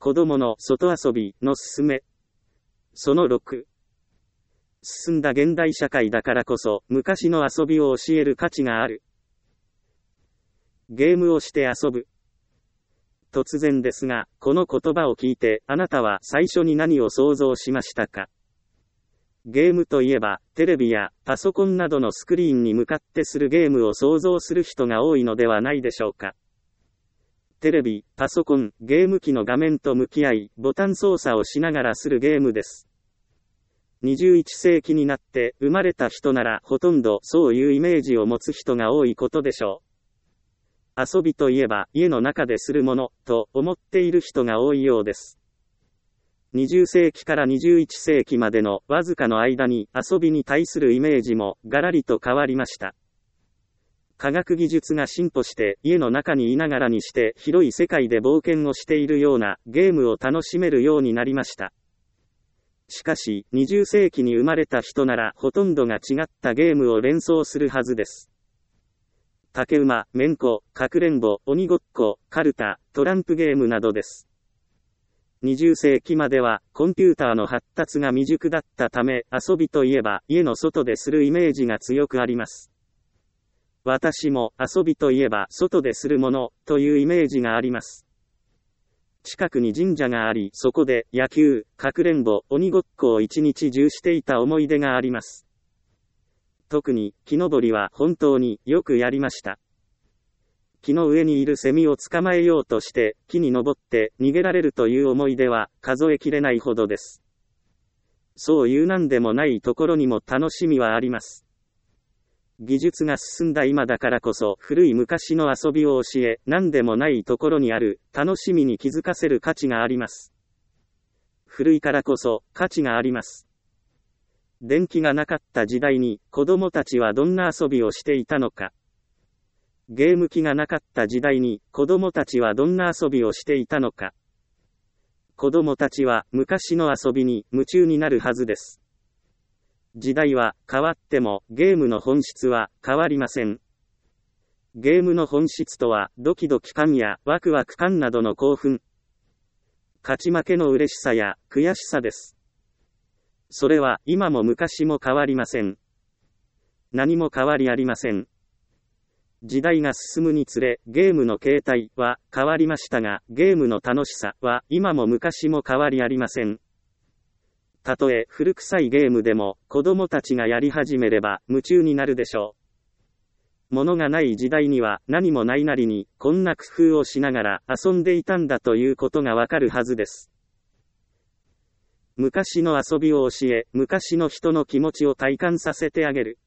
子供の外遊びのすすめ。その6。進んだ現代社会だからこそ、昔の遊びを教える価値がある。ゲームをして遊ぶ。突然ですが、この言葉を聞いて、あなたは最初に何を想像しましたか？ゲームといえば、テレビやパソコンなどのスクリーンに向かってするゲームを想像する人が多いのではないでしょうか。テレビ、パソコン、ゲーム機の画面と向き合い、ボタン操作をしながらするゲームです。21世紀になって生まれた人ならほとんどそういうイメージを持つ人が多いことでしょう。遊びといえば家の中でするものと思っている人が多いようです。20世紀から21世紀までのわずかの間に遊びに対するイメージもガラリと変わりました。科学技術が進歩して家の中にいながらにして広い世界で冒険をしているようなゲームを楽しめるようになりました。しかし20世紀に生まれた人ならほとんどが違ったゲームを連想するはずです。竹馬、めんこ、かくれんぼ、鬼ごっこ、カルタ、トランプゲームなどです。20世紀まではコンピューターの発達が未熟だったため、遊びといえば家の外でするイメージが強くあります。私も遊びといえば外でするものというイメージがあります。近くに神社があり、そこで野球、かくれんぼ、鬼ごっこを一日中していた思い出があります。特に木登りは本当によくやりました。木の上にいるセミを捕まえようとして木に登って逃げられるという思い出は数えきれないほどです。そういうなんでもないところにも楽しみはあります。技術が進んだ今だからこそ古い昔の遊びを教え、なんでもないところにある楽しみに気づかせる価値があります。古いからこそ価値があります。電気がなかった時代に子供たちはどんな遊びをしていたのか。ゲーム機がなかった時代に子供たちはどんな遊びをしていたのか。子供たちは昔の遊びに夢中になるはずです。時代は変わってもゲームの本質は変わりません。ゲームの本質とはドキドキ感やワクワク感などの興奮。勝ち負けの嬉しさや悔しさです。それは今も昔も変わりません。何も変わりありません。時代が進むにつれゲームの形態は変わりましたが、ゲームの楽しさは今も昔も変わりありません。たとえ古臭いゲームでも子供たちがやり始めれば夢中になるでしょう。物がない時代には何もないなりにこんな工夫をしながら遊んでいたんだということがわかるはずです。昔の遊びを教え、昔の人の気持ちを体感させてあげる。